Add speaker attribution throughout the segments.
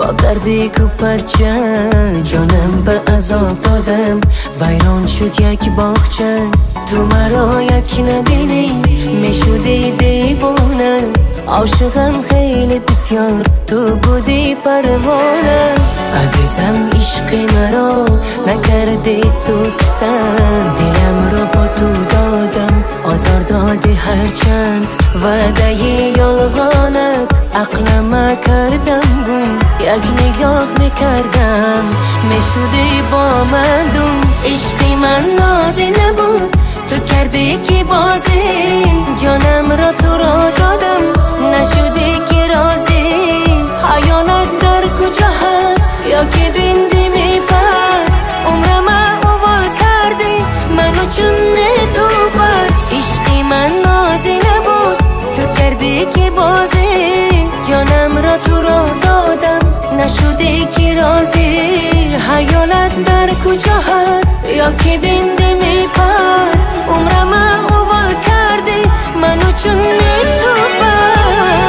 Speaker 1: وا کردی کو پرچه جانم به عذاب دادم ویران شد یک باغچه تو مرا یک نبینی میشدی دیوانه عاشقم خیلی بسیار تو بودی پروانه عزیزم عشق مرا نکردی تو پسند دلم رو با تو دادم آزار دادی هرچند وعده یالغانت عقلم کردم گم یک نگاه میکردم میشدی با من دوم عشق من نازی نبود تو کردی که بازی جانم را تو را دادم نشدی که رازی حیانت در کجا هست یا که بندی می پست عمرم اول کردی منو چون تو بس عشق من نازی نبود تو کردی که بازی جانم را تو را دادم نشدی که رازی حیانت در کجا هست یا که بندی می پست عمرم اول کردی منو چون تو بس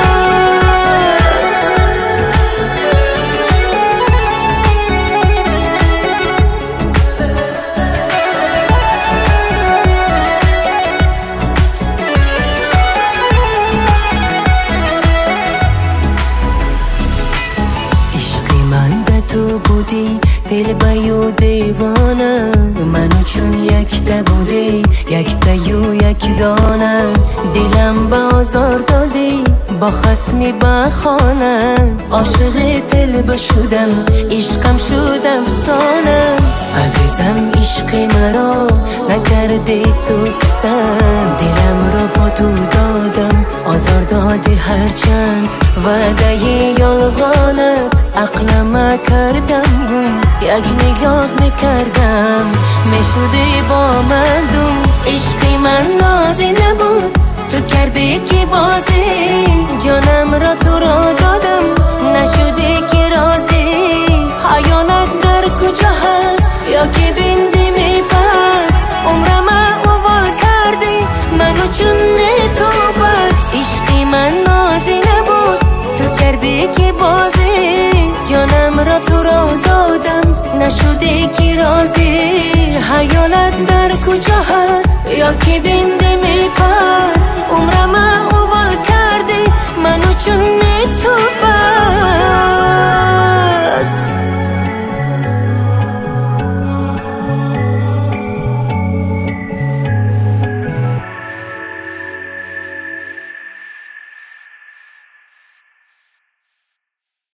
Speaker 1: عشقی من به تو بودی دل بیو دیوانه منو چون یک تا بودی یک تایو یک دانه دلم به آزار دادی با خست می بخانه عاشق دل بشودم عشقم شد افسانه عزیزم عشق مرا نکردی تو پسند دلم رو با تو دادم آزار دادی هرچند وعده یالغانت عقلم کردم گم یک نگاه میکردم میشدی با من دوم عشق من نازی نبود تو کردی که بازی جانم را تو را دادم نشدی که رازی حیانت در کجا هست یا که بندی می پست عمرم اول کردی منو چون تو بس عشق من نازی نبود تو کردی که بازی جانم را تو را دادم نشدی که رازی حیانت در کجا هست یا که بنده می پست